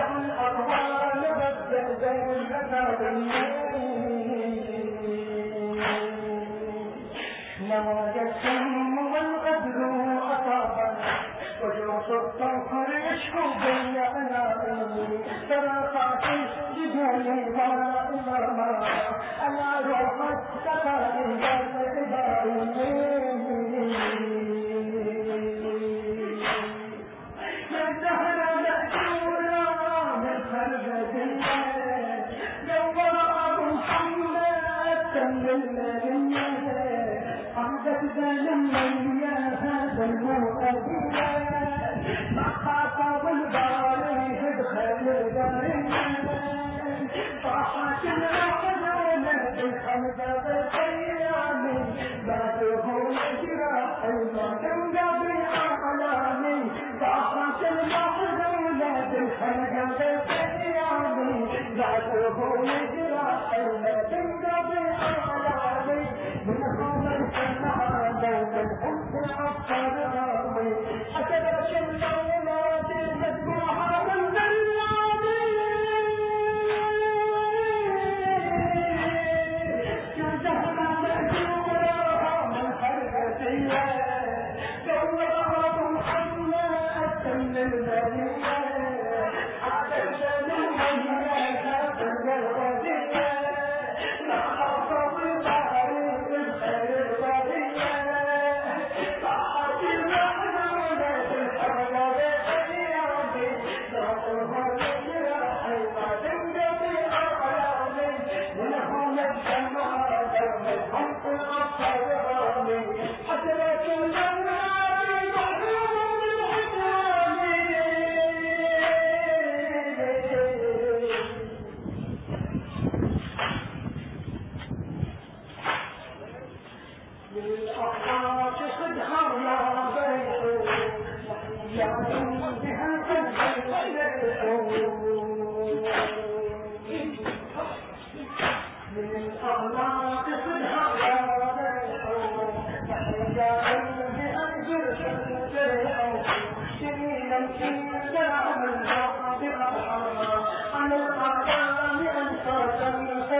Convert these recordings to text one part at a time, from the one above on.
الأقوال بدل بين نواج السم والقدر أطابا وجوس الطهر يشكو بين أنامي صراخات جبالي وإماما أنا روحت سكاري والعباري من دهر مأجورا من خرجة لو ورأى محمد تنمي عمدت لمن يا هذا المؤذية ما خاطب الباري ادخل الباري طاحت الأحزانة الحمدة بالخيامي بعده يجرى المدن بأعلامي طاحت الأحزانة الحمدة بالخيامي بعده يجرى المدن بأعلامي من خمر سمع دوم الحب الأبطاري أتبرش الليلات المدموعة من ذلاتي جزهنا مأجورا من حرقتي دورها محمد أتم المدينة عدشا من مهيئة الجوازية لا خاصة بطريق الخير البرية طاحت المحمولة الحرقة بخيامي ناطرها يجرى حيطة تنقضي أعلامي منهم الجماعة دوم الحق الأبطاري حسرة الجماعة محروم بالحكامي للأخلاق صدها يا بيت يا بها للأخلاق صدها يا بيت يا بها سنينا في سلام الحق أرحم على الأعلام أنصارا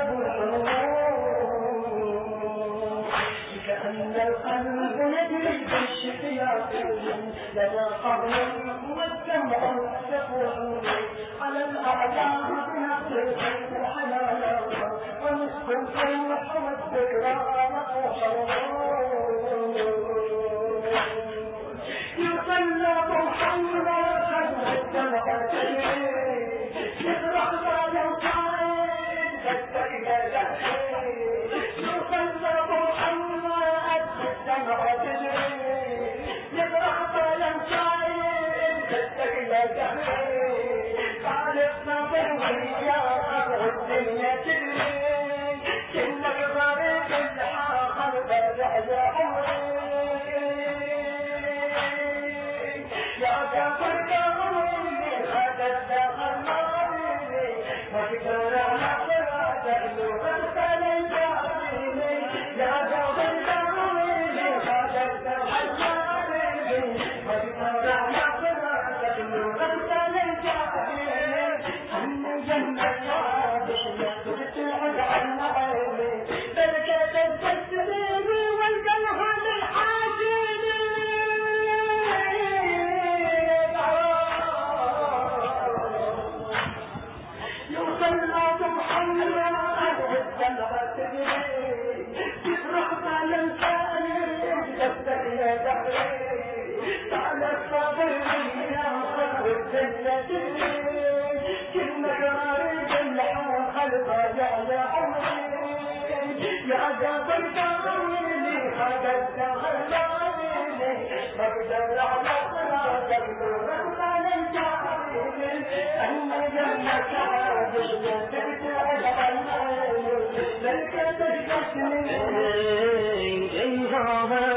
كأن القلب يجري بالشفيات لنا قبل والدمع يفور على الأعداء نقلب حلالا ونصف الفرح والذكرى يطلب حولا خلف الدمع يطرح بالا طائل فالتقيا يحكي يطلب الدمع تجري يطرح بالا طائل فالتقيا يحكي خالق نظري يا قبر الدنيا تجري كلك غريب الحاخر برجع يا عمري يا كفر كفرني خدت خلاني وذكر نصرة تغلو فلنجعلني يا كفر كفرني خدت خلاني وذكر نصرة تغلو فلنجعلني أن جنة بشيء تبتعد عن عيني بركة التسليم والقلب الحاجين يصلى محمد الدمعة تجري تفرح بالإنسان تفتح يا دهري تعالى الصبر يا خلق الدنيا تجري كنا قرارب الحلقة يا عمري يا جبل كرمني خدت خلاني مقدر على صراطك رغم الجاهلين أن جنة عادشة تبتعد عني لك تشكتني